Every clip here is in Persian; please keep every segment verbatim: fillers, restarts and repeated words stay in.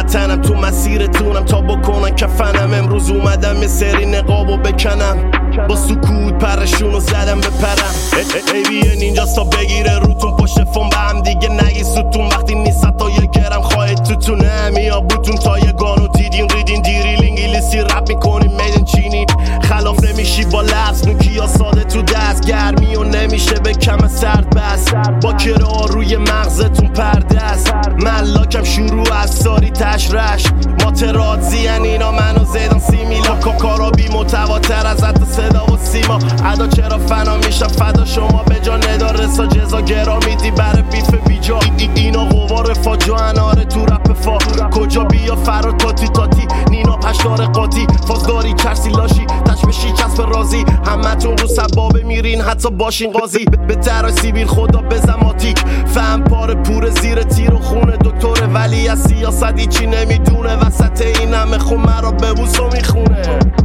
وطنم تو مسیرتونم تا بکنن کفنم. امروز اومدم یه سری نقابو بکنم، با سکوت پرشونو زدم بپرم. ای بی اینجاست تا بگیره روتون پشت فون به هم دیگه نگی ستون. وقتی نیست تا یه گرم خواهد توتونه میا بوتون تا یه گانو دیدین ریدین دیریل انگلیسی رپ میکنیم میدن چینی. خلاف نمیشی با لفظ نوکیا ساده تو دست گرمی و نمیشه به کم سرد بس. با کرا روی مغزتون پرده است، ملاکم شروع از ساری تشرش. ما ترادزی یعنی اینا منو زیدن سی میلا کاکارا بی متواتر از حتی صدا و سیما. ادا چرا فنا میشم فدا شما به جا ندار رسا جزا گرا میدی بر بیف بیجا. ای اینا قوار فاجا اناره تو رپ فا کجا بیا فرا تاتی تاتی نینا پشتار قاطی فازداری چرسی لاشی تشبشی کسب رازی. همه تون رو سبابه میرین حتی باشین قاضی. به ترای سیبیل خدا بزماتیک فهم پاره پور زیر تیر و خونه دکتر ولی از سیاستی چی نمیدونه. وسط این همه خون مرا ببوس و میخونه.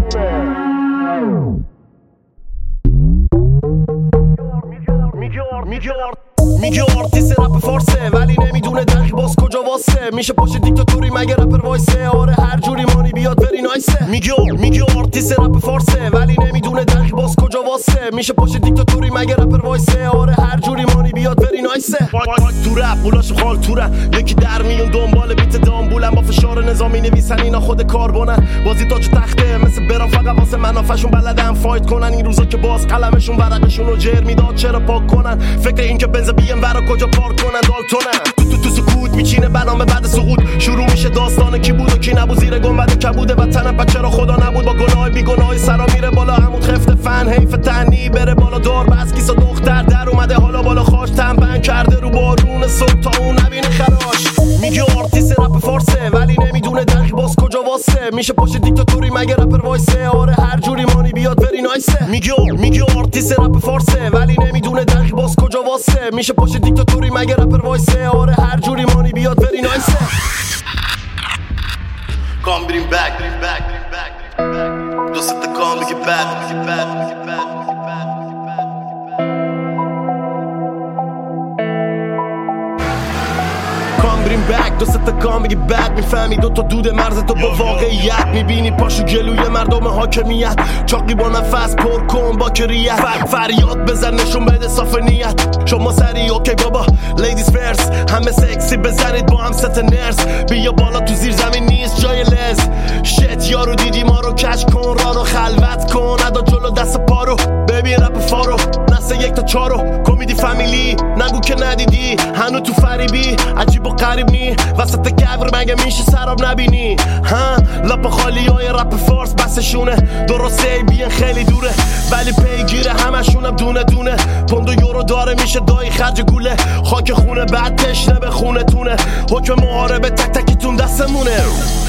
میگه آرتیست رپ فارسه ولی نمیدونه دقیق باز کجا واسه. میشه پشت دیکتاتوری مگه رپر وایسه؟ آره هر جوری مانی بیاد بری نایسه. میگه میگه آرتیست رپ فارسه ولی نمیدونه دقیق باز کجا واسه. میشه پشت دیکتاتوری مگه رپر وایسه؟ آره هر جوری مانی بیاد بری نایسه. تو رپ بولاشو خال تورن یکی در میون دنبال بیت دامبولن با فشار نظامی نویسن اینا خود کاربونن. بازی تاج تخته مثل برام فقط واسه منافعشون بلدن فایت کنن. این روزا که باز قلمشون ورقشون رو جر میداد چرا پاک کنن. فکر این که بنز بیام برا کجا پارک کنن دالتونن. تو تو تو سکوت میچینه برنامه بعد سقوط شروع میشه داستان کی بود و کی نبود. زیر گنبد کبوده وطنم بچه را خدا نبود. با گناه بی گناه سرا میره بالا عمود خفت فن حیف تنی بره بالا دار بس کیسا دختر در اومده حالا بالا خاش تنبن کرده رو بارون صبح تا اون نبینه خراش. میگه آرتیست رپ فارسه ولی نمیدونه دقیق باز کجا واسه. میشه پشت دیکتاتوری مگه رپر وایسه؟ آره هر جوری مانی بیاد بری نایسه. میگه میگه آرتیست رپ فارسه ولی نمیدونه دقیق باز کجا واسه. میشه پشت دیکتاتوری مگه رپر وایسه؟ آره هر جوری مانی بیاد بری نایسه. Come bring back, bring back, bring back, bring back. Doe zet de kom, lig je bed, lig je bed, lig je bed, lig je bed. بریم بک دو ست کام بگی بد میفهمی دوتا دود مرز تو با واقعیت میبینی پاشو گلوی مردم حاکمیت چاقی با نفس پر کن با کریت فریاد بزن نشون بده صاف نیت شما سری اوکی بابا لیدیز فرس همه سکسی بزنید با هم ست نرس بیا بالا تو زیر زمین نیست جای لز شت یارو دیدی ما رو کش کن را رو خلوت کن ادا جلو دست پارو ببین رپ فارو نسه یک تا چارو کمیدی فامیلی نگو که ندیدی هنو تو فریبی عجیب و قریب نی وسط گبر مگه میشه سراب نبینی ها لاپ خالی های رپ فارس بسشونه درسته بیان خیلی دوره ولی پیگیره همشونم دونه دونه پوند و یورو داره میشه دایی خرج گوله خاک خونه بعد تشنه به خونه تونه حکم محاربه تک تکیتون دستمونه